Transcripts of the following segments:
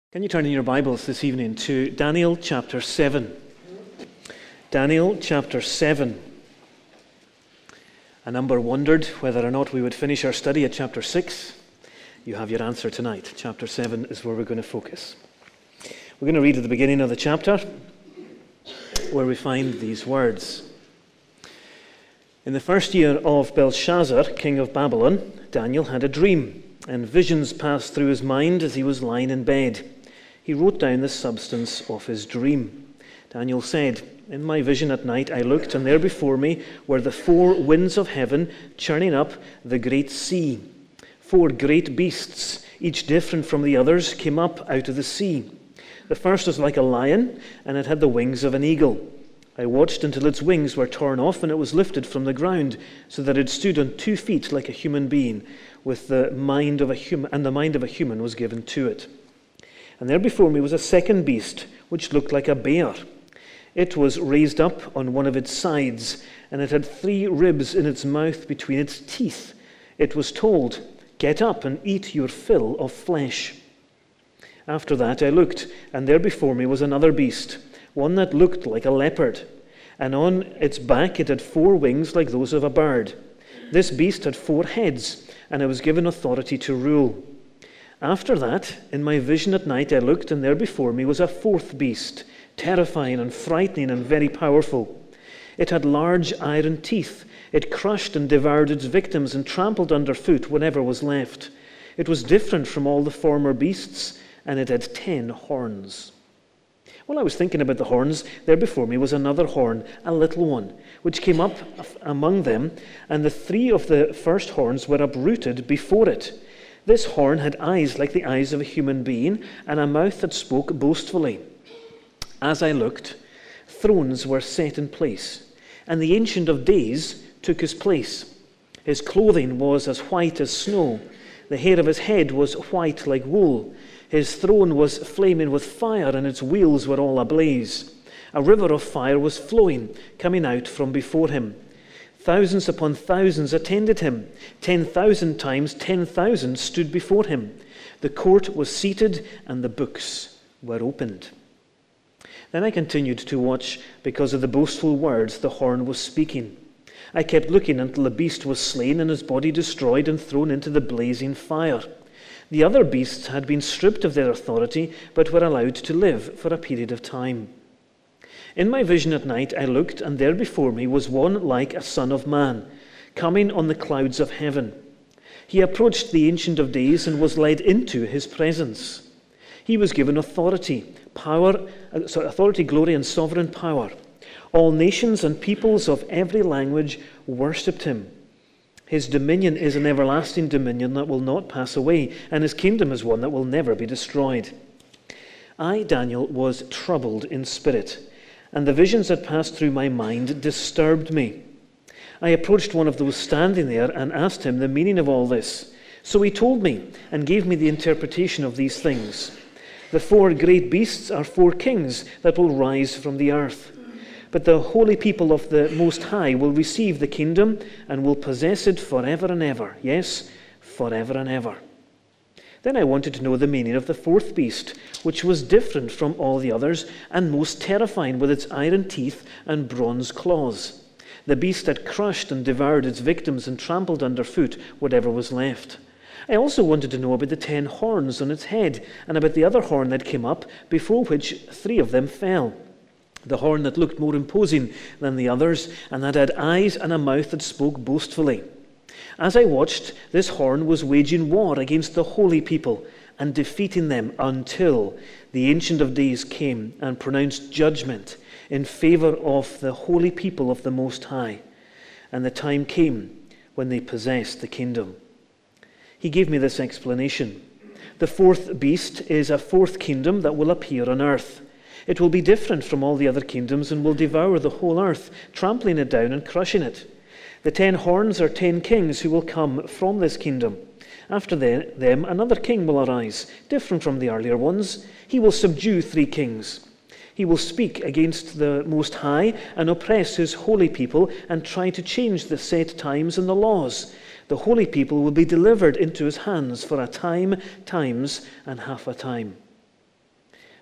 Can you turn in your Bibles this evening to Daniel chapter 7? Daniel chapter 7. A number wondered whether or not we would finish our study at chapter 6. You have your answer tonight. Chapter 7 is where we're going to focus. We're going to read at the beginning of the chapter where we find these words. In the first year of Belshazzar, king of Babylon, Daniel had a dream, and visions passed through his mind as he was lying in bed. He wrote down the substance of his dream. Daniel said, "In my vision at night I looked, and there before me were the four winds of heaven churning up the great sea. Four great beasts, each different from the others, came up out of the sea. The first was like a lion, and it had the wings of an eagle. I watched until its wings were torn off, and it was lifted from the ground, so that it stood on 2 feet like a human being, with the mind of a human, and the mind of a human was given to it. And there before me was a second beast, which looked like a bear. It was raised up on one of its sides, and it had 3 ribs in its mouth between its teeth. It was told, 'Get up and eat your fill of flesh.' After that I looked, and there before me was another beast, one that looked like a leopard, and on its back it had 4 wings like those of a bird. This beast had 4 heads, and it was given authority to rule. After that, in my vision at night I looked, and there before me was a 4th beast, terrifying and frightening and very powerful. It had large iron teeth. It crushed and devoured its victims and trampled underfoot whatever was left. It was different from all the former beasts, and it had 10 horns. While I was thinking about the horns, there before me was another horn, a little one, which came up among them, and the 3 of the first horns were uprooted before it. This horn had eyes like the eyes of a human being, and a mouth that spoke boastfully. As I looked, thrones were set in place, and the Ancient of Days took his place. His clothing was as white as snow. The hair of his head was white like wool. His throne was flaming with fire, and its wheels were all ablaze. A river of fire was flowing, coming out from before him. Thousands upon thousands attended him. 10,000 times 10,000 stood before him. The court was seated, and the books were opened. Then I continued to watch because of the boastful words the horn was speaking. I kept looking until the beast was slain and his body destroyed and thrown into the blazing fire. The other beasts had been stripped of their authority, but were allowed to live for a period of time. In my vision at night I looked, and there before me was one like a son of man, coming on the clouds of heaven. He approached the Ancient of Days and was led into his presence. He was given authority, glory, and sovereign power. All nations and peoples of every language worshipped him. His dominion is an everlasting dominion that will not pass away, and his kingdom is one that will never be destroyed. I, Daniel, was troubled in spirit, and the visions that passed through my mind disturbed me. I approached one of those standing there and asked him the meaning of all this. So he told me and gave me the interpretation of these things. The 4 great beasts are 4 kings that will rise from the earth. But the holy people of the Most High will receive the kingdom and will possess it forever and ever. Yes, forever and ever. Then I wanted to know the meaning of the 4th beast, which was different from all the others and most terrifying with its iron teeth and bronze claws. The beast that crushed and devoured its victims and trampled underfoot whatever was left. I also wanted to know about the 10 horns on its head and about the other horn that came up, before which 3 of them fell. The horn that looked more imposing than the others, and that had eyes and a mouth that spoke boastfully. As I watched, this horn was waging war against the holy people and defeating them until the Ancient of Days came and pronounced judgment in favor of the holy people of the Most High. And the time came when they possessed the kingdom. He gave me this explanation. The 4th beast is a 4th kingdom that will appear on earth. It will be different from all the other kingdoms and will devour the whole earth, trampling it down and crushing it. The 10 horns are 10 kings who will come from this kingdom. After them, another king will arise, different from the earlier ones. He will subdue 3 kings. He will speak against the Most High and oppress his holy people and try to change the set times and the laws. The holy people will be delivered into his hands for a time, times, and half a time.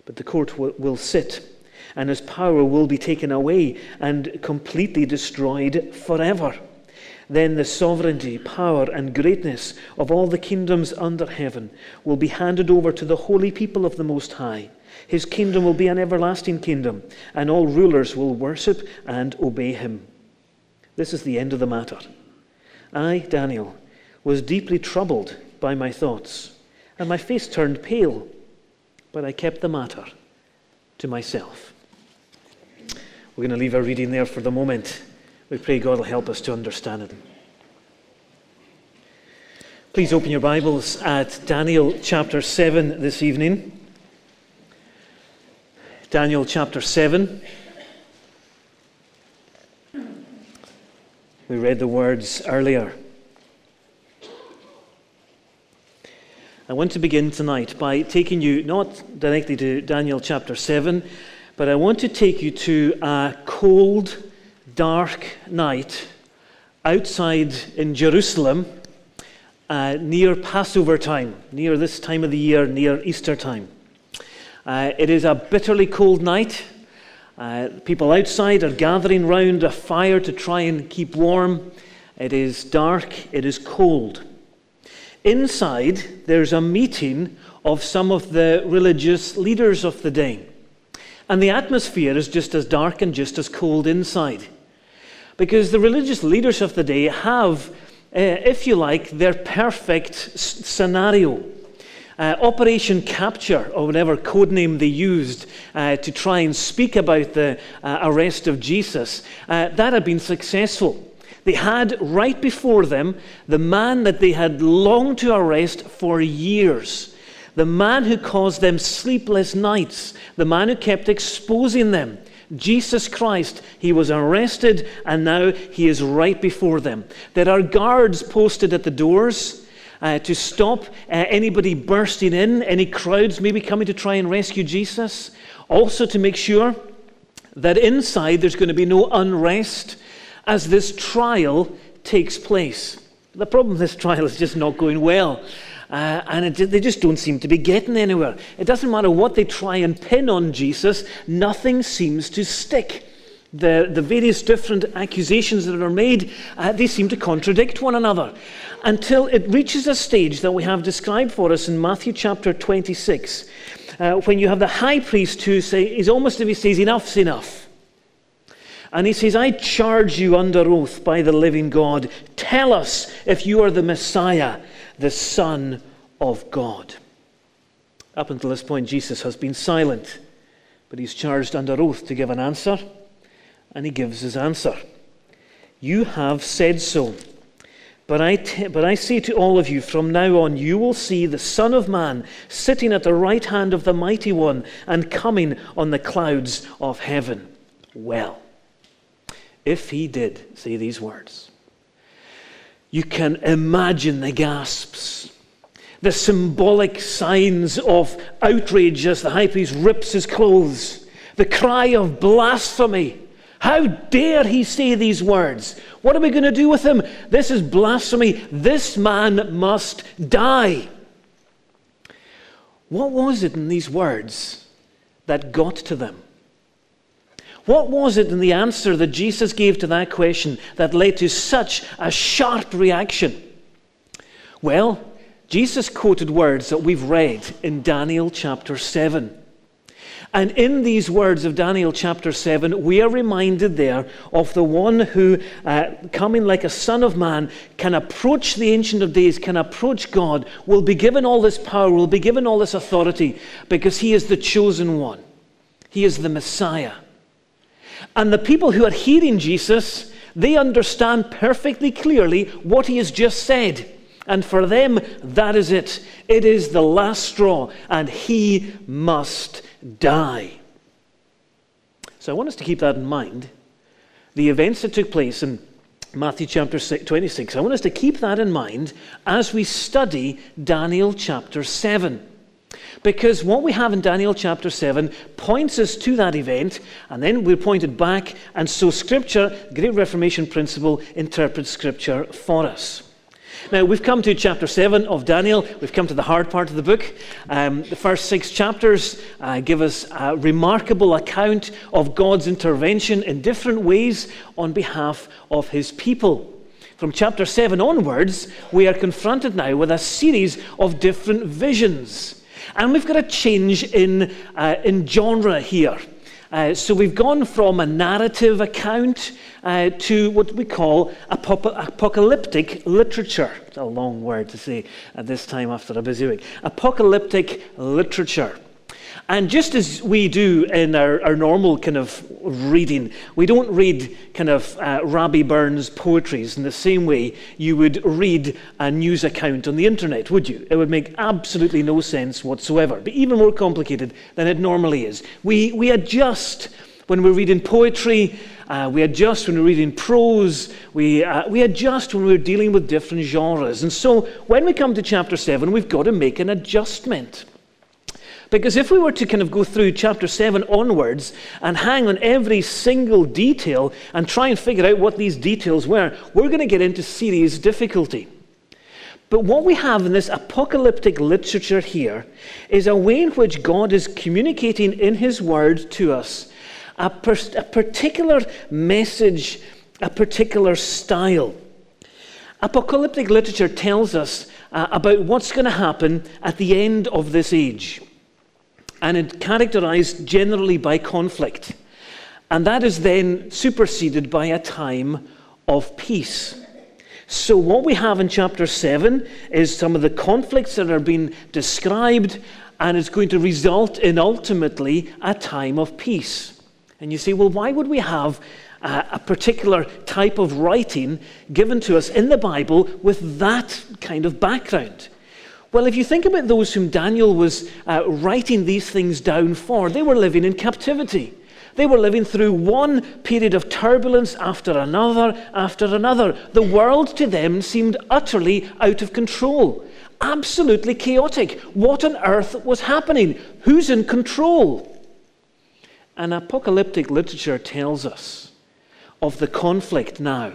but the court will sit, and his power will be taken away and completely destroyed forever. Then the sovereignty, power, and greatness of all the kingdoms under heaven will be handed over to the holy people of the Most High. His kingdom will be an everlasting kingdom, and all rulers will worship and obey him. This is the end of the matter. I, Daniel, was deeply troubled by my thoughts, and my face turned pale, but I kept the matter to myself. We're going to leave our reading there for the moment. We pray God will help us to understand it. Please open your Bibles at Daniel chapter 7 this evening. Daniel chapter 7. We read the words earlier. I want to begin tonight by taking you not directly to Daniel chapter 7, but I want to take you to a cold, dark night outside in Jerusalem near Passover time, near this time of the year, near Easter time. It is a bitterly cold night. People outside are gathering round a fire to try and keep warm. It is dark, it is cold. Inside, there's a meeting of some of the religious leaders of the day. And the atmosphere is just as dark and just as cold inside. Because the religious leaders of the day have, if you like, their perfect scenario. Operation Capture, or whatever code name they used to try and speak about the arrest of Jesus, that had been successful. They had right before them the man that they had longed to arrest for years. The man who caused them sleepless nights. The man who kept exposing them. Jesus Christ. He was arrested and now he is right before them. There are guards posted at the doors to stop anybody bursting in, any crowds maybe coming to try and rescue Jesus. Also to make sure that inside there's going to be no unrest as this trial takes place. The problem with this trial is just not going well. They just don't seem to be getting anywhere. It doesn't matter what they try and pin on Jesus, nothing seems to stick. The various different accusations that are made, they seem to contradict one another. Until it reaches a stage that we have described for us in Matthew chapter 26, when you have the high priest who is almost as if he says, enough's enough. And he says, I charge you under oath by the living God, tell us if you are the Messiah, the Son of God. Up until this point, Jesus has been silent, but he's charged under oath to give an answer, and he gives his answer. You have said so, but I say to all of you, from now on you will see the Son of Man sitting at the right hand of the Mighty One and coming on the clouds of heaven. Well, if he did say these words, you can imagine the gasps, the symbolic signs of outrage as the high priest rips his clothes, the cry of blasphemy. How dare he say these words? What are we going to do with him? This is blasphemy. This man must die. What was it in these words that got to them? What was it in the answer that Jesus gave to that question that led to such a sharp reaction? Well, Jesus quoted words that we've read in Daniel chapter 7. And in these words of Daniel chapter 7, we are reminded there of the one who, coming like a son of man, can approach the Ancient of Days, can approach God, will be given all this power, will be given all this authority, because he is the chosen one. He is the Messiah. And the people who are hearing Jesus, they understand perfectly clearly what he has just said. And for them, that is it. It is the last straw, and he must die. So I want us to keep that in mind. The events that took place in Matthew chapter 26, I want us to keep that in mind as we study Daniel chapter 7. Because what we have in Daniel chapter 7 points us to that event, and then we're pointed back, and so Scripture, Great Reformation principle, interprets Scripture for us. Now, we've come to chapter 7 of Daniel. We've come to the hard part of the book. The first 6 chapters give us a remarkable account of God's intervention in different ways on behalf of his people. From chapter 7 onwards, we are confronted now with a series of different visions. And we've got a change in genre here. So we've gone from a narrative account to what we call apocalyptic literature. It's a long word to say at this time after a busy week. Apocalyptic literature. And just as we do in our normal kind of reading, we don't read kind of Rabbie Burns poetries in the same way you would read a news account on the internet, would you? It would make absolutely no sense whatsoever, but even more complicated than it normally is. We adjust when we're reading poetry, we adjust when we're reading prose, we adjust when we're dealing with different genres. And so when we come to chapter 7, we've got to make an adjustment. Because if we were to kind of go through chapter 7 onwards and hang on every single detail and try and figure out what these details were, we're going to get into serious difficulty. But what we have in this apocalyptic literature here is a way in which God is communicating in his word to us a particular message, a particular style. Apocalyptic literature tells us about what's going to happen at the end of this age. And it's characterized generally by conflict. And that is then superseded by a time of peace. So what we have in chapter 7 is some of the conflicts that are being described, and it's going to result in ultimately a time of peace. And you say, well, why would we have a particular type of writing given to us in the Bible with that kind of background? Well, if you think about those whom Daniel was writing these things down for, they were living in captivity. They were living through one period of turbulence after another after another. The world to them seemed utterly out of control, absolutely chaotic. What on earth was happening? Who's in control? And apocalyptic literature tells us of the conflict now,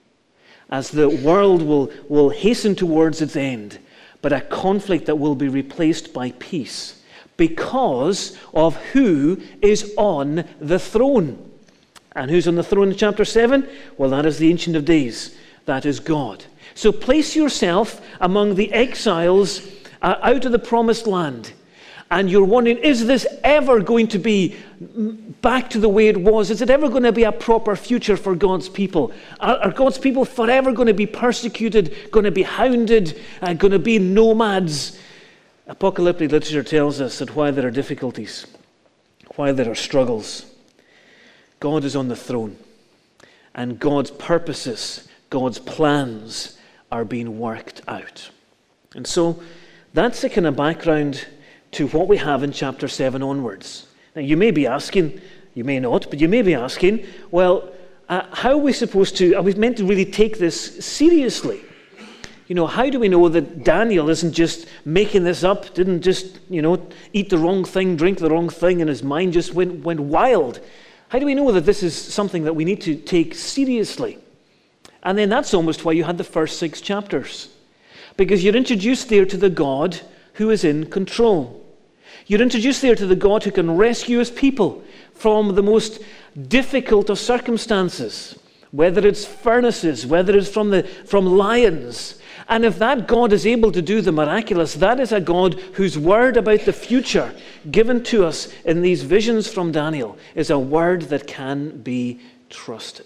as the world will hasten towards its end, but a conflict that will be replaced by peace because of who is on the throne. And who's on the throne in chapter 7? Well, that is the Ancient of Days. That is God. So place yourself among the exiles out of the promised land. And you're wondering, is this ever going to be back to the way it was? Is it ever going to be a proper future for God's people? Are God's people forever going to be persecuted, going to be hounded, going to be nomads? Apocalyptic literature tells us that while there are difficulties, while there are struggles, God is on the throne. And God's purposes, God's plans are being worked out. And so that's the kind of background to what we have in chapter 7 onwards. Now, you may be asking, you may not, but you may be asking, well, how are we supposed to, are we meant to really take this seriously? You know, how do we know that Daniel isn't just making this up, didn't just, eat the wrong thing, drink the wrong thing, and his mind just went wild? How do we know that this is something that we need to take seriously? And then that's almost why you had the first 6 chapters. Because you're introduced there to the God who is in control. You're introduced there to the God who can rescue his people from the most difficult of circumstances, whether it's furnaces, whether it's from lions. And if that God is able to do the miraculous, that is a God whose word about the future given to us in these visions from Daniel is a word that can be trusted.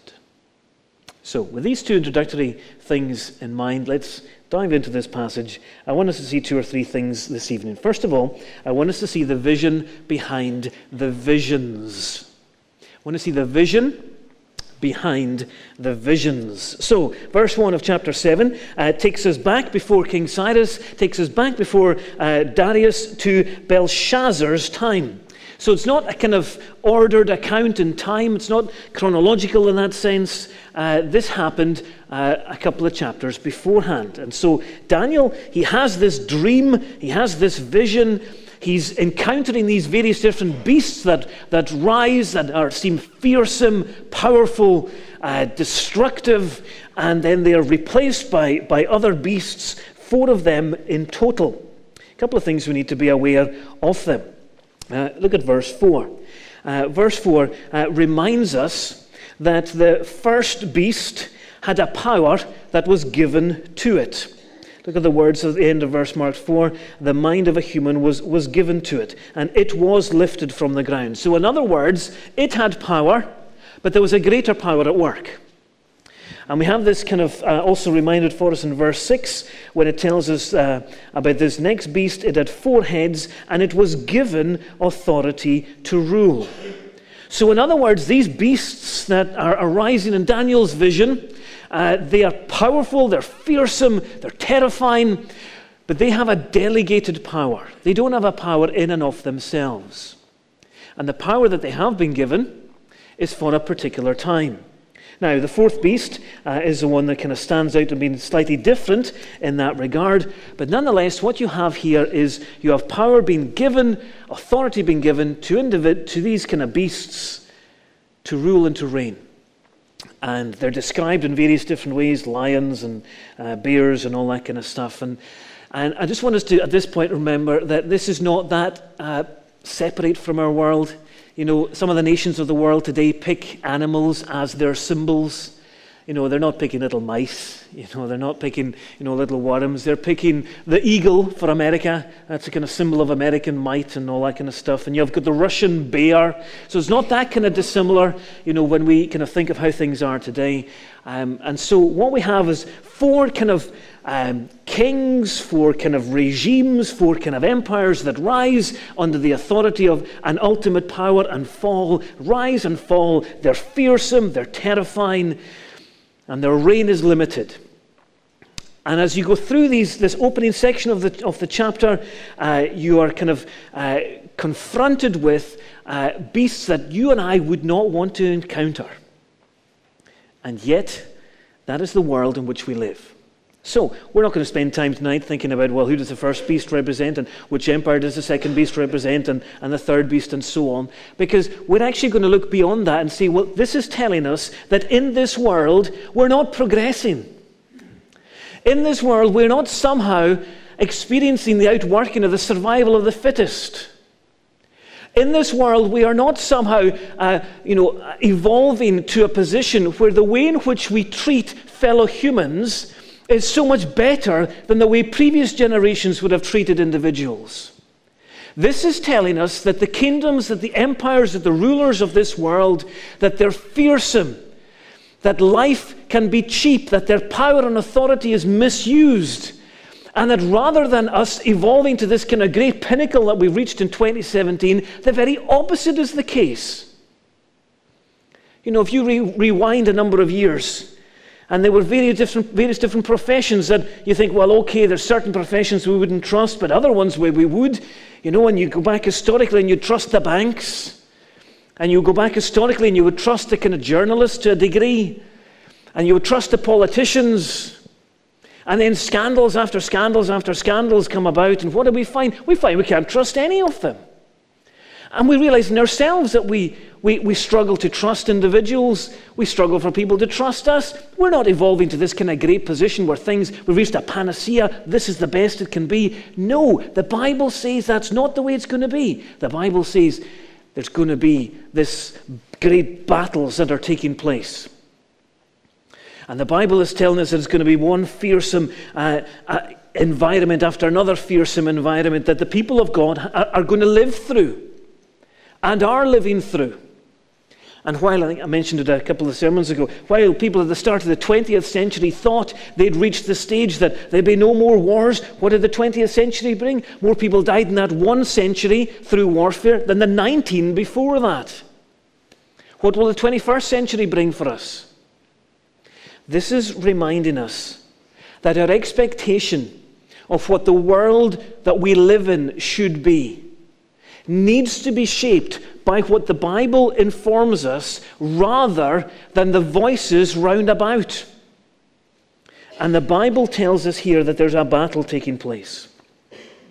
So with these 2 introductory things in mind, let's dive into this passage. I want us to see 2 or 3 things this evening. First of all, I want us to see the vision behind the visions. I want to see the vision behind the visions. So, verse 1 of chapter 7 takes us back before King Cyrus, takes us back before Darius to Belshazzar's time. So it's not a kind of ordered account in time. It's not chronological in that sense. This happened a couple of chapters beforehand. And so Daniel, he has this dream, he has this vision. He's encountering these various different beasts that rise, that seem fearsome, powerful, destructive, and then they are replaced by other beasts, 4 of them in total. A couple of things we need to be aware of them. Look at verse 4. Verse 4 reminds us that the first beast had a power that was given to it. Look at the words at the end of verse mark 4. The mind of a human was given to it, and it was lifted from the ground. So in other words, it had power, but there was a greater power at work. And we have this kind of also reminded for us in verse 6, when it tells us about this next beast. It had 4 heads, and it was given authority to rule. So in other words, these beasts that are arising in Daniel's vision, they are powerful, they're fearsome, they're terrifying, but they have a delegated power. They don't have a power in and of themselves. And the power that they have been given is for a particular time. Now, the 4th beast is the one that kind of stands out and being slightly different in that regard. But nonetheless, what you have here is you have power being given, authority being given to these kind of beasts to rule and to reign. And they're described in various different ways, lions and bears and all that kind of stuff. And I just want us to, at this point, remember that this is not that separate from our world. You know, some of the nations of the world today pick animals as their symbols. You know, they're not picking little mice. You know, they're not picking, little worms. They're picking the eagle for America. That's a kind of symbol of American might and all that kind of stuff. And you've got the Russian bear. So it's not that kind of dissimilar, when we kind of think of how things are today. And so what we have is 4 kind of kings, 4 kind of regimes, 4 kind of empires that rise under the authority of an ultimate power and fall, rise and fall. They're fearsome, they're terrifying, and their reign is limited. And as you go through this opening section of the chapter, you are kind of confronted with beasts that you and I would not want to encounter. And yet, that is the world in which we live. So, we're not going to spend time tonight thinking about, well, who does the first beast represent, and which empire does the second beast represent, and the third beast, and so on. Because we're actually going to look beyond that and see, well, this is telling us that in this world, we're not progressing. In this world, we're not somehow experiencing the outworking of the survival of the fittest. In this world, we are not somehow, evolving to a position where the way in which we treat fellow humans is so much better than the way previous generations would have treated individuals. This is telling us that the kingdoms, that the empires, that the rulers of this world, that they're fearsome, that life can be cheap, that their power and authority is misused, and that rather than us evolving to this kind of great pinnacle that we reached in 2017, the very opposite is the case. If you rewind a number of years, and there were various different professions that you think, well, okay, there's certain professions we wouldn't trust, but other ones where we would. And you go back historically and you trust the banks. And you go back historically and you would trust the kind of journalists to a degree. And you would trust the politicians. And then scandals after scandals after scandals come about. And what do we find? We find we can't trust any of them. And we realize in ourselves that we struggle to trust individuals. We struggle for people to trust us. We're not evolving to this kind of great position where we've reached a panacea. This is the best it can be. No, the Bible says that's not the way it's going to be. The Bible says there's going to be this great battles that are taking place. And the Bible is telling us that it's going to be one fearsome environment after another fearsome environment that the people of God are going to live through and are living through. And while, I think I mentioned it a couple of sermons ago, while people at the start of the 20th century thought they'd reached the stage that there'd be no more wars, what did the 20th century bring? More people died in that one century through warfare than the 19 before that. What will the 21st century bring for us? This is reminding us that our expectation of what the world that we live in should be needs to be shaped by what the Bible informs us rather than the voices round about. And the Bible tells us here that there's a battle taking place.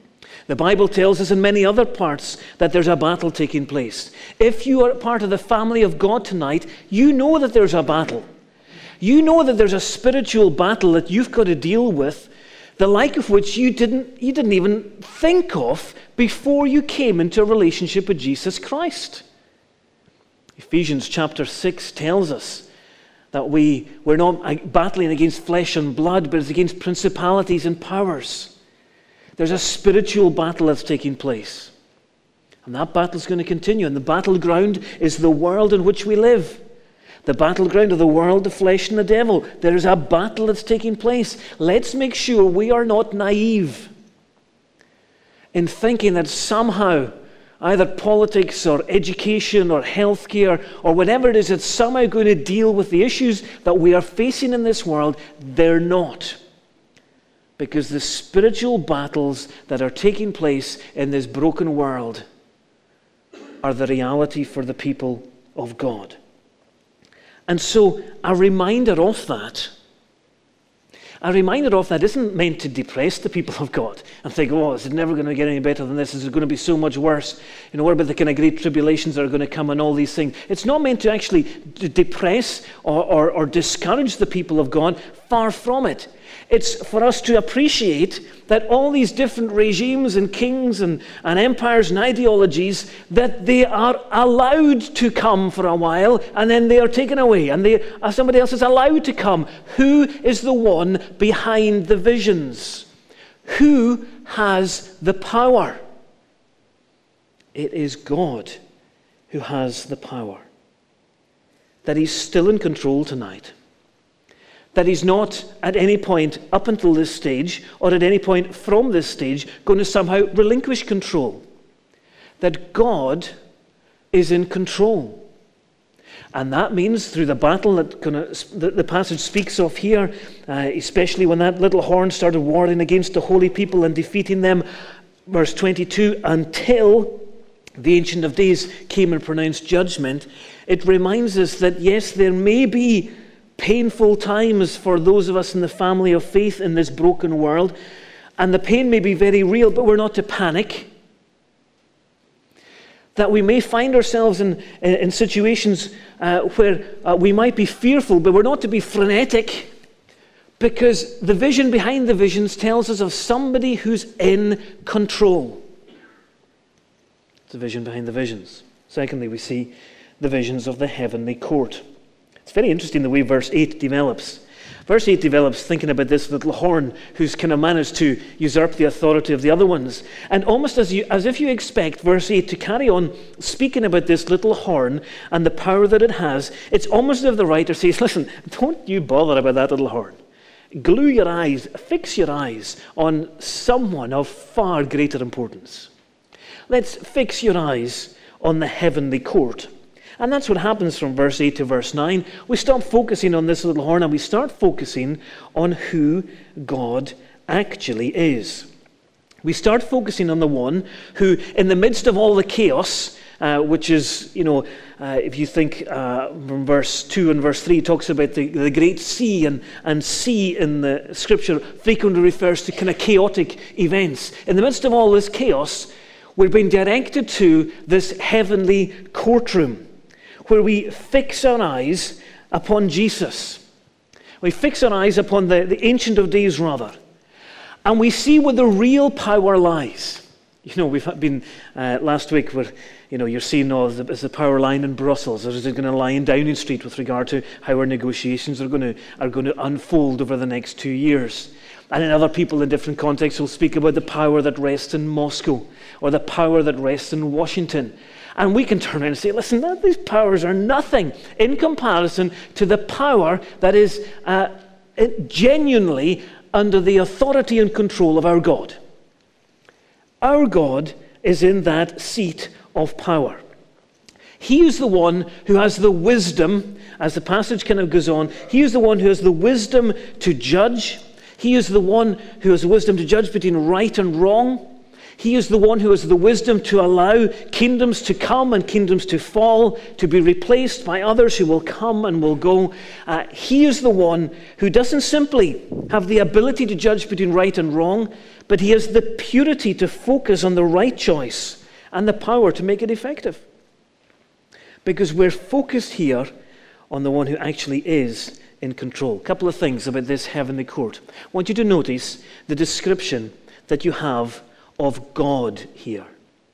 The Bible tells us in many other parts that there's a battle taking place. If you are part of the family of God tonight, you know that there's a battle. You know that there's a spiritual battle that you've got to deal with, the like of which you didn't even think of before you came into a relationship with Jesus Christ. Ephesians chapter 6 tells us that we're not battling against flesh and blood, but it's against principalities and powers. There's a spiritual battle that's taking place. And that battle is going to continue. And the battleground is the world in which we live. The battleground of the world, the flesh, and the devil. There is a battle that's taking place. Let's make sure we are not naive in thinking that somehow either politics or education or healthcare or whatever it is that's somehow going to deal with the issues that we are facing in this world. They're not. Because the spiritual battles that are taking place in this broken world are the reality for the people of God. And so a reminder of that isn't meant to depress the people of God and think, oh, this is never going to get any better than this. This is going to be so much worse. What about the kind of great tribulations that are going to come and all these things? It's not meant to actually depress or discourage the people of God. Far from it. It's for us to appreciate that all these different regimes and kings and empires and ideologies, that they are allowed to come for a while and then they are taken away and somebody else is allowed to come. Who is the one behind the visions? Who has the power? It is God who has the power. That He's still in control tonight. That He's not at any point up until this stage or at any point from this stage going to somehow relinquish control. That God is in control. And that means through the battle that the passage speaks of here, especially when that little horn started warring against the holy people and defeating them, verse 22, until the Ancient of Days came and pronounced judgment, it reminds us that yes, there may be painful times for those of us in the family of faith in this broken world, and the pain may be very real, but we're not to panic. That we may find ourselves in situations where we might be fearful, but we're not to be frenetic, because the vision behind the visions tells us of somebody who's in control. It's a vision behind the visions. Secondly, we see the visions of the heavenly court. It's very interesting the way verse 8 develops. Verse 8 develops thinking about this little horn who's kind of managed to usurp the authority of the other ones. And almost as if you expect verse 8 to carry on speaking about this little horn and the power that it has, it's almost as if the writer says, listen, don't you bother about that little horn. Glue your eyes, fix your eyes on someone of far greater importance. Let's fix your eyes on the heavenly court. And that's what happens from verse 8 to verse 9. We stop focusing on this little horn and we start focusing on who God actually is. We start focusing on the one who, in the midst of all the chaos, which is, if you think from verse 2 and verse 3, talks about the great sea, and sea in the scripture frequently refers to kind of chaotic events. In the midst of all this chaos, we're being directed to this heavenly courtroom, where we fix our eyes upon Jesus. We fix our eyes upon the Ancient of Days, rather. And we see where the real power lies. We've been last week where, you're seeing is the power lying in Brussels, or is it going to lie in Downing Street with regard to how our negotiations are going to unfold over the next 2 years. And then other people in different contexts will speak about the power that rests in Moscow, or the power that rests in Washington. And we can turn around and say, listen, these powers are nothing in comparison to the power that is genuinely under the authority and control of our God. Our God is in that seat of power. He is the one who has the wisdom, as the passage kind of goes on, he is the one who has the wisdom to judge. He is the one who has the wisdom to judge between right and wrong. He is the one who has the wisdom to allow kingdoms to come and kingdoms to fall, to be replaced by others who will come and will go. He is the one who doesn't simply have the ability to judge between right and wrong, but he has the purity to focus on the right choice and the power to make it effective. Because we're focused here on the one who actually is in control. A couple of things about this heavenly court. I want you to notice the description that you have of God here.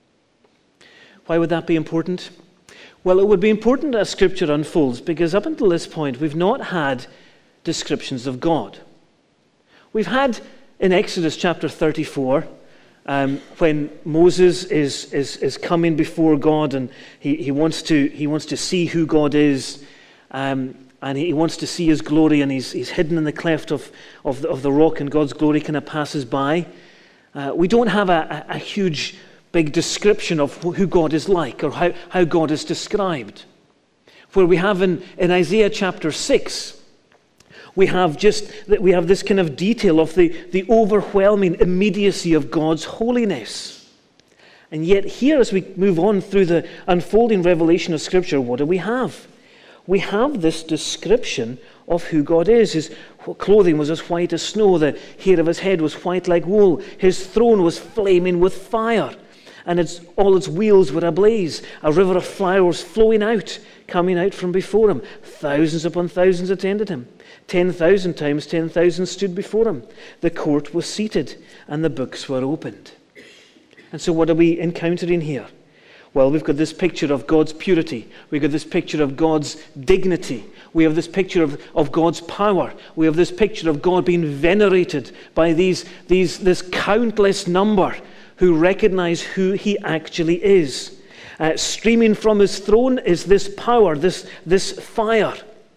Why would that be important? Well, it would be important as Scripture unfolds, because up until this point, we've not had descriptions of God. We've had in Exodus chapter 34, when Moses is coming before God, and he wants to see who God is, and he wants to see his glory, and he's hidden in the cleft of the rock, and God's glory kind of passes by. We don't have a huge, big description of who God is like, or how God is described. Where we have in Isaiah chapter 6, we have this kind of detail of the overwhelming immediacy of God's holiness. And yet here, as we move on through the unfolding revelation of Scripture, what do we have? We have this description of who God is. His clothing was as white as snow. The hair of his head was white like wool. His throne was flaming with fire, and all its wheels were ablaze. A river of flowers coming out from before him. Thousands upon thousands attended him. 10,000 times 10,000 stood before him. The court was seated, and the books were opened. And so what are we encountering here? Well, we've got this picture of God's purity. We've got this picture of God's dignity. We have this picture of God's power. We have this picture of God being venerated by this countless number who recognize who he actually is. Streaming from his throne is this power, this fire.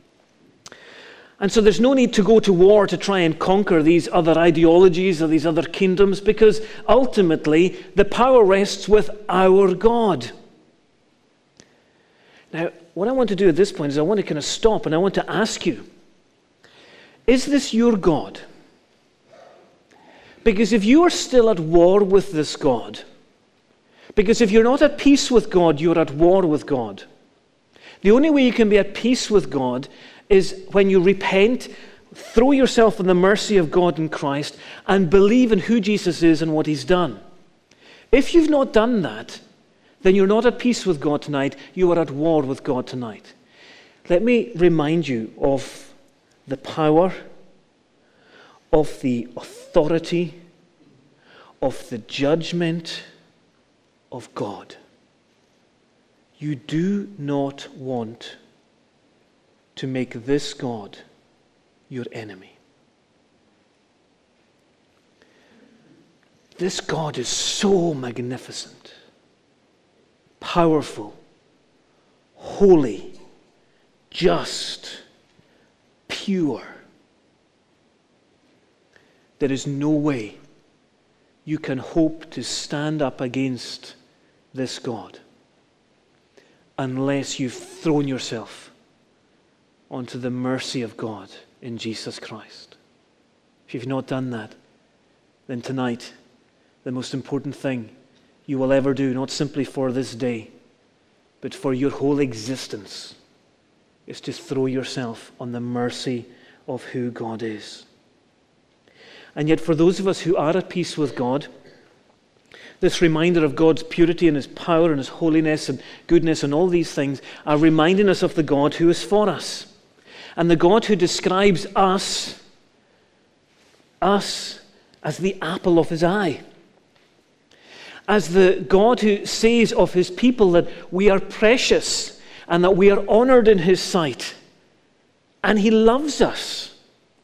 And so there's no need to go to war to try and conquer these other ideologies or these other kingdoms, because ultimately the power rests with our God. Now, what I want to do at this point is I want to kind of stop and I want to ask you, is this your God? Because if you are still at war with this God, because if you're not at peace with God, you're at war with God. The only way you can be at peace with God is when you repent, throw yourself in the mercy of God in Christ, and believe in who Jesus is and what he's done. If you've not done that, then you're not at peace with God tonight. You are at war with God tonight. Let me remind you of the power, of the authority, of the judgment of God. You do not want to make this God your enemy. This God is so magnificent, powerful, holy, just, pure. There is no way you can hope to stand up against this God unless you've thrown yourself onto the mercy of God in Jesus Christ. If you've not done that, then tonight, the most important thing you will ever do, not simply for this day, but for your whole existence, is to throw yourself on the mercy of who God is. And yet for those of us who are at peace with God, this reminder of God's purity and his power and his holiness and goodness and all these things are reminding us of the God who is for us. And the God who describes us as the apple of his eye. As the God who says of his people that we are precious and that we are honored in his sight. And he loves us.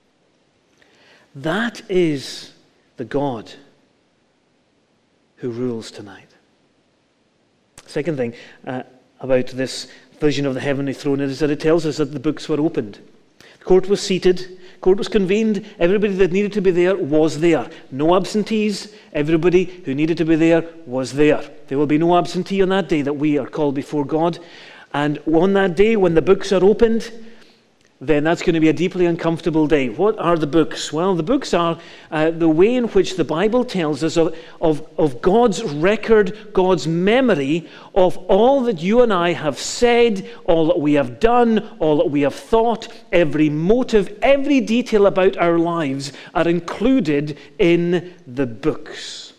That is the God who rules tonight. Second thing about this vision of the heavenly throne is that it tells us that the books were opened. The court was seated, court was convened, everybody that needed to be there was there. No absentees, everybody who needed to be there was there. There will be no absentee on that day that we are called before God. And on that day when the books are opened, then that's going to be a deeply uncomfortable day. What are the books? Well, the books are the way in which the Bible tells us of God's record, God's memory of all that you and I have said, all that we have done, all that we have thought, every motive, every detail about our lives are included in the books.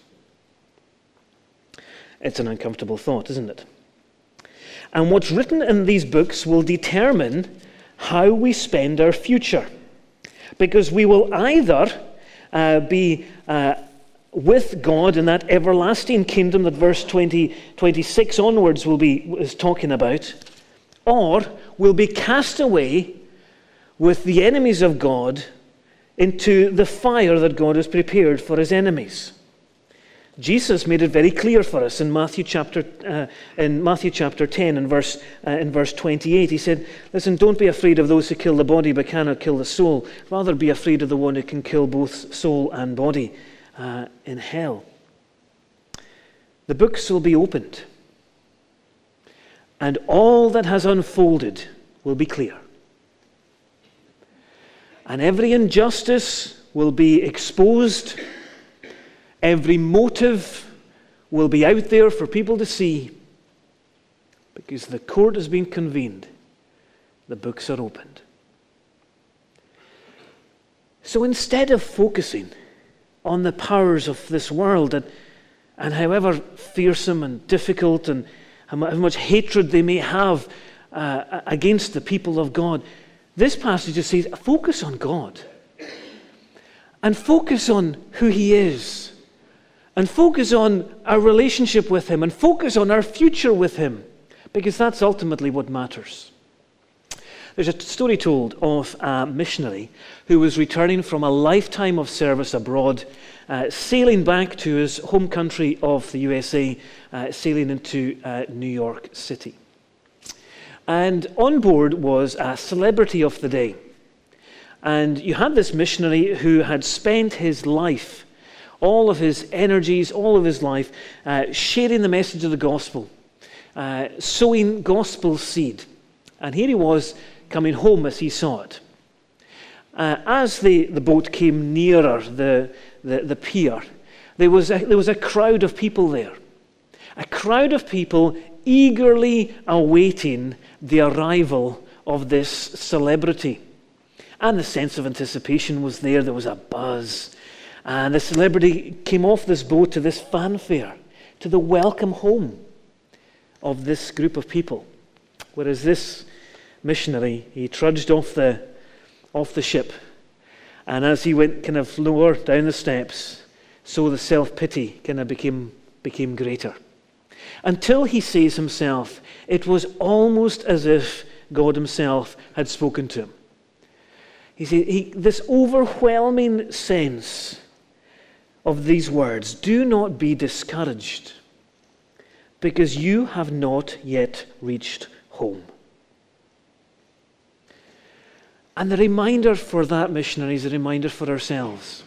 It's an uncomfortable thought, isn't it? And what's written in these books will determine how we spend our future. Because we will either be with God in that everlasting kingdom that verse 26 onwards is talking about, or we'll be cast away with the enemies of God into the fire that God has prepared for his enemies. Jesus made it very clear for us in Matthew chapter 10 in verse 28. He said, listen, don't be afraid of those who kill the body but cannot kill the soul. Rather be afraid of the one who can kill both soul and body in hell. The books will be opened, and all that has unfolded will be clear. And every injustice will be exposed. Every motive will be out there for people to see, because the court has been convened. The books are opened. So instead of focusing on the powers of this world and however fearsome and difficult and how much hatred they may have against the people of God, this passage just says, focus on God. And focus on who he is. And focus on our relationship with him, and focus on our future with him, because that's ultimately what matters. There's a story told of a missionary who was returning from a lifetime of service abroad, sailing back to his home country of the USA, sailing into New York City. And on board was a celebrity of the day. And you had this missionary who had spent his life, all of his energies, all of his life, sharing the message of the gospel, sowing gospel seed. And here he was coming home as he saw it. As the boat came nearer the pier, there was a crowd of people there. A crowd of people eagerly awaiting the arrival of this celebrity. And the sense of anticipation was there. There was a buzz. And the celebrity came off this boat to this fanfare, to the welcome home of this group of people. Whereas this missionary, he trudged off the ship. And as he went kind of lower down the steps, so the self-pity kind of became greater. Until he says himself, it was almost as if God himself had spoken to him. He said, this overwhelming sense of these words, do not be discouraged, because you have not yet reached home. And the reminder for that missionary is a reminder for ourselves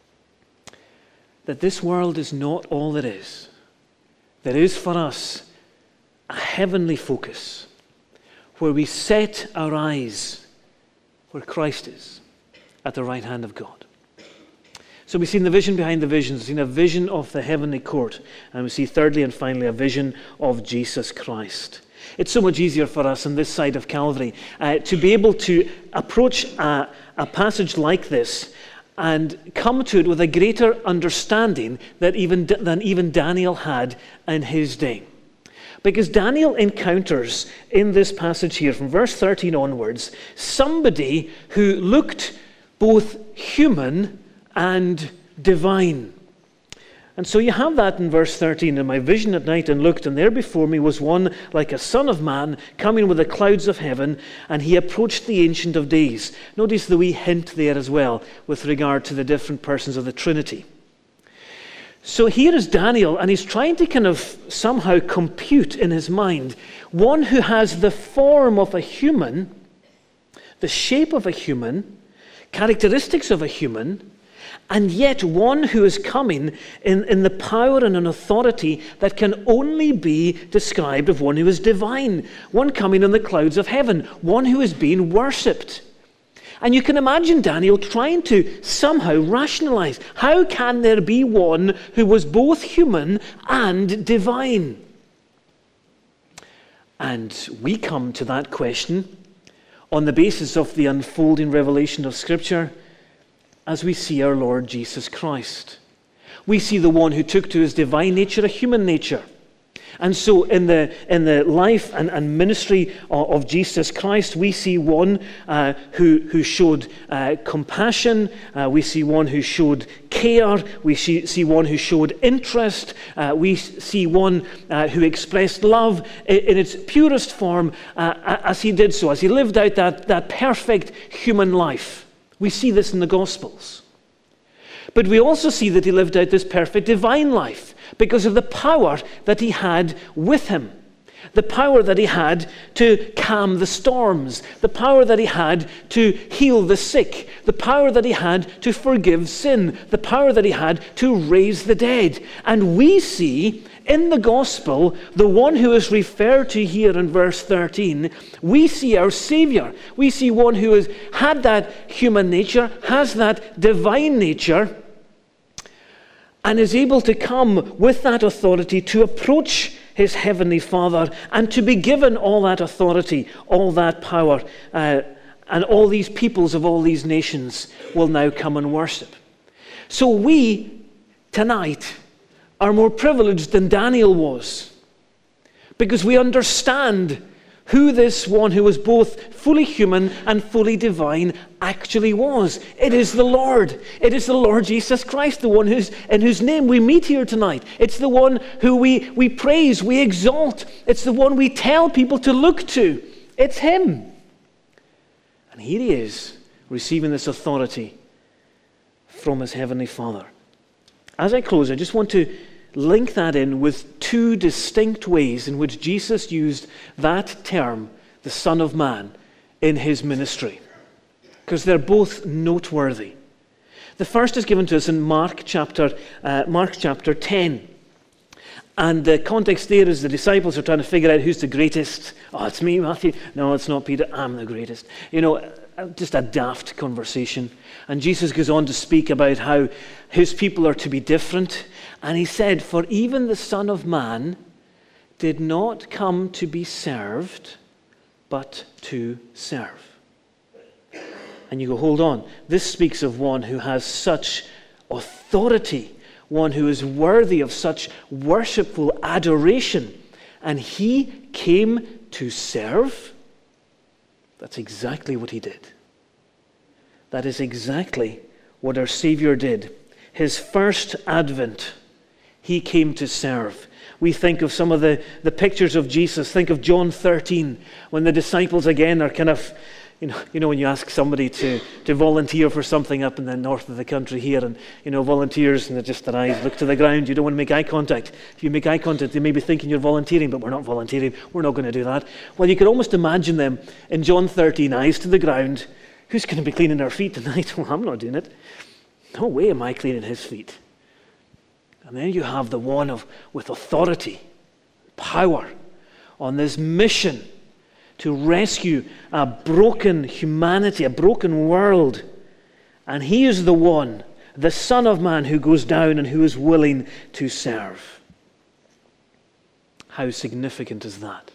that this world is not all there is. There is for us a heavenly focus where we set our eyes where Christ is, at the right hand of God. So we've seen the vision behind the visions. We've seen a vision of the heavenly court. And we see thirdly and finally a vision of Jesus Christ. It's so much easier for us on this side of Calvary to be able to approach a passage like this and come to it with a greater understanding than even Daniel had in his day. Because Daniel encounters in this passage here, from verse 13 onwards, somebody who looked both human and divine. And so you have that in verse 13. In my vision at night and looked, and there before me was one like a son of man coming with the clouds of heaven, and he approached the Ancient of Days. Notice the wee hint there as well with regard to the different persons of the Trinity. So here is Daniel, and he's trying to kind of somehow compute in his mind one who has the form of a human, the shape of a human, characteristics of a human, and yet one who is coming in the power and an authority that can only be described of one who is divine, one coming in the clouds of heaven, one who is being worshipped. And you can imagine Daniel trying to somehow rationalize, how can there be one who was both human and divine? And we come to that question on the basis of the unfolding revelation of Scripture as we see our Lord Jesus Christ. We see the one who took to his divine nature a human nature. And so in the life and ministry of Jesus Christ, we see one who showed compassion. We see one who showed care. We see one who showed interest. We see one who expressed love in its purest form as he did so, as he lived out that perfect human life. We see this in the Gospels. But we also see that he lived out this perfect divine life because of the power that he had with him. The power that he had to calm the storms. The power that he had to heal the sick. The power that he had to forgive sin. The power that he had to raise the dead. And we see in the gospel, the one who is referred to here in verse 13, we see our Savior. We see one who has had that human nature, has that divine nature, and is able to come with that authority to approach his heavenly Father and to be given all that authority, all that power, and all these peoples of all these nations will now come and worship. So we, tonight, are more privileged than Daniel was, because we understand who this one who was both fully human and fully divine actually was. It is the Lord. It is the Lord Jesus Christ, the one in whose name we meet here tonight. It's the one who we praise, we exalt. It's the one we tell people to look to. It's him. And here he is, receiving this authority from his heavenly Father. As I close, I just want to link that in with two distinct ways in which Jesus used that term, the Son of Man, in his ministry, because they're both noteworthy. The first is given to us in Mark chapter 10. And the context there is the disciples are trying to figure out who's the greatest. Oh, it's me, Matthew. No, it's not Peter. I'm the greatest. You know, just a daft conversation. And Jesus goes on to speak about how his people are to be different. And he said, for even the Son of Man did not come to be served, but to serve. And you go, hold on. This speaks of one who has such authority, one who is worthy of such worshipful adoration. And he came to serve. That's exactly what he did. That is exactly what our Savior did. His first advent, he came to serve. We think of some of the pictures of Jesus. Think of John 13, when the disciples again are kind of, you know, when you ask somebody to volunteer for something up in the north of the country here, and, volunteers, and their eyes look to the ground. You don't want to make eye contact. If you make eye contact, they may be thinking you're volunteering, but we're not volunteering. We're not going to do that. Well, you could almost imagine them in John 13, eyes to the ground. Who's going to be cleaning our feet tonight? Well, I'm not doing it. No way am I cleaning his feet. And then you have the one with authority, power, on this mission to rescue a broken humanity, a broken world. And he is the one, the Son of Man, who goes down and who is willing to serve. How significant is that?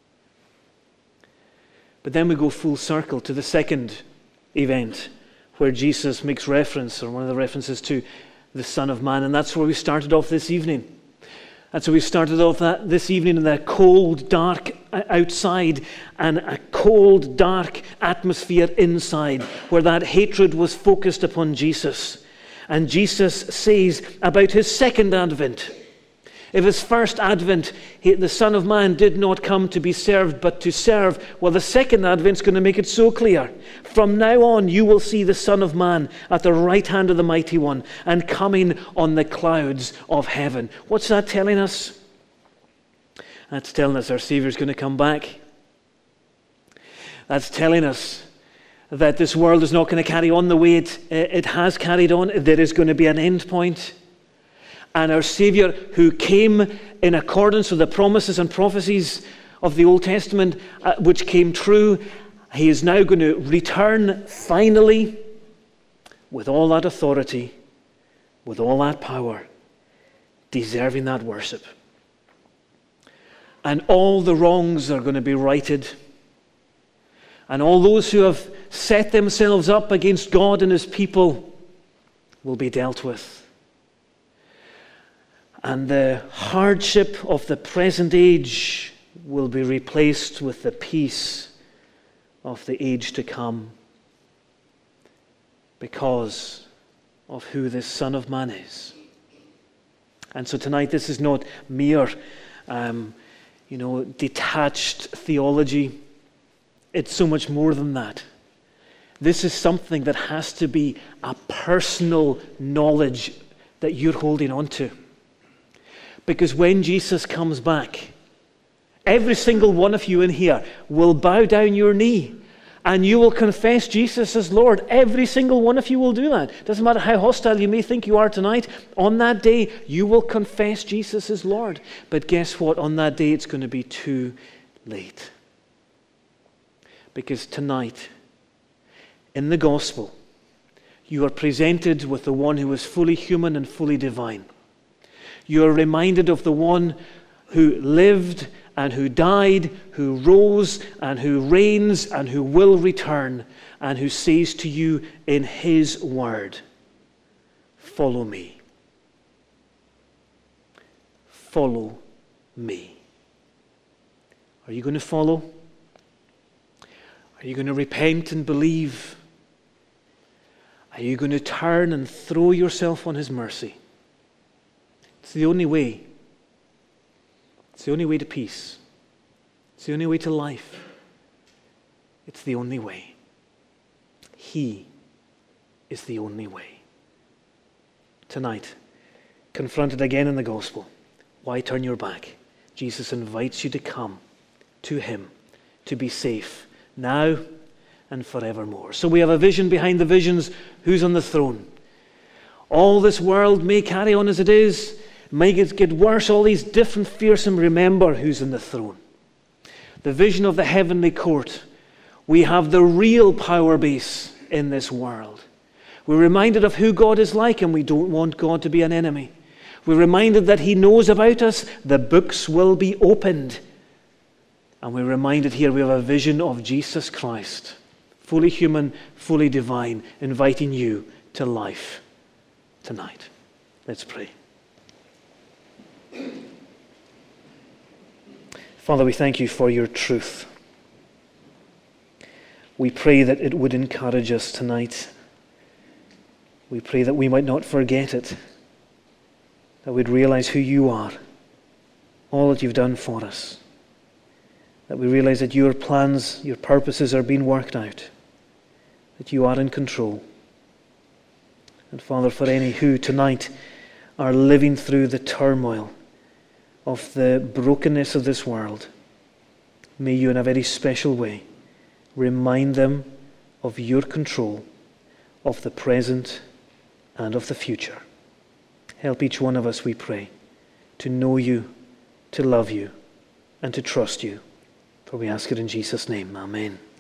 But then we go full circle to the second event where Jesus makes reference, or one of the references, to the Son of Man. And that's where we started off this evening. And so we started off this evening in that cold, dark outside and a cold, dark atmosphere inside, where that hatred was focused upon Jesus. And Jesus says about his second advent, if his first advent, the Son of Man did not come to be served, but to serve, well, the second advent's going to make it so clear. From now on, you will see the Son of Man at the right hand of the Mighty One and coming on the clouds of heaven. What's that telling us? That's telling us our Savior's going to come back. That's telling us that this world is not going to carry on the way it has carried on. There is going to be an end point. And our Savior, who came in accordance with the promises and prophecies of the Old Testament, which came true, He is now going to return finally with all that authority, with all that power, deserving that worship. And all the wrongs are going to be righted. And all those who have set themselves up against God and his people will be dealt with. And the hardship of the present age will be replaced with the peace of the age to come, because of who this Son of Man is. And so tonight, this is not mere, detached theology. It's so much more than that. This is something that has to be a personal knowledge that you're holding on to. Because when Jesus comes back, every single one of you in here will bow down your knee and you will confess Jesus as Lord. Every single one of you will do that. Doesn't matter how hostile you may think you are tonight. On that day, you will confess Jesus as Lord. But guess what? On that day, it's going to be too late. Because tonight, in the gospel, you are presented with the one who is fully human and fully divine. You are reminded of the one who lived and who died, who rose and who reigns and who will return, and who says to you in his word, follow me. Follow me. Are you going to follow? Are you going to repent and believe? Are you going to turn and throw yourself on his mercy? It's the only way. It's the only way to peace. It's the only way to life. It's the only way. He is the only way. Tonight, confronted again in the gospel, why turn your back? Jesus invites you to come to him, to be safe now and forevermore. So we have a vision behind the visions. Who's on the throne? All this world may carry on as it is, may get worse, all these different fearsome. Remember who's in the throne. The vision of the heavenly court. We have the real power base in this world. We're reminded of who God is like, and we don't want God to be an enemy. We're reminded that he knows about us. The books will be opened. And we're reminded here we have a vision of Jesus Christ, fully human, fully divine, inviting you to life tonight. Let's pray. Father, we thank you for your truth. We pray that it would encourage us tonight. We pray that we might not forget it, that we'd realize who you are, all that you've done for us, that we realize that your plans, your purposes are being worked out, that you are in control. And Father, for any who tonight are living through the turmoil of the brokenness of this world, may you in a very special way remind them of your control of the present and of the future. Help each one of us, we pray, to know you, to love you, and to trust you. For we ask it in Jesus' name. Amen.